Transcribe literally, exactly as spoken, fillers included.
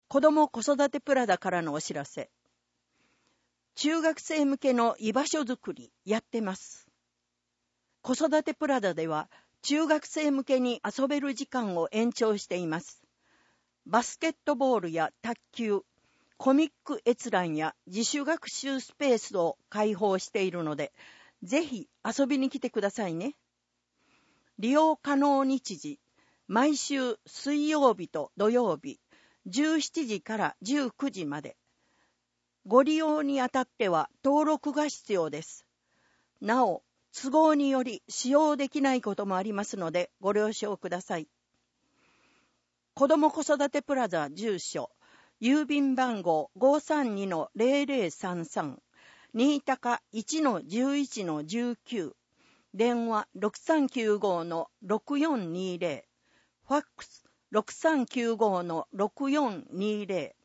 子ども子育てプラザからのお知らせ。中学生向けの居場所づくりやってます。子育てプラザでは中学生向けに遊べる時間を延長しています。バスケットボールや卓球、コミック閲覧や自主学習スペースを開放しているので、ぜひ遊びに来てくださいね。利用可能日時、毎週水曜日と土曜日、じゅうしちじからじゅうくじまで。ご利用にあたっては登録が必要です。なお、都合により使用できないこともありますのでご了承ください。子ども子育てプラザ住所、郵便番号 ごーさんにのゼロゼロさんさん、新高 いちのじゅういちのじゅうきゅう、電話 ろくさんきゅうごのろくよんにゼロ、ファックス ろくさんきゅうごのろくよんにゼロ、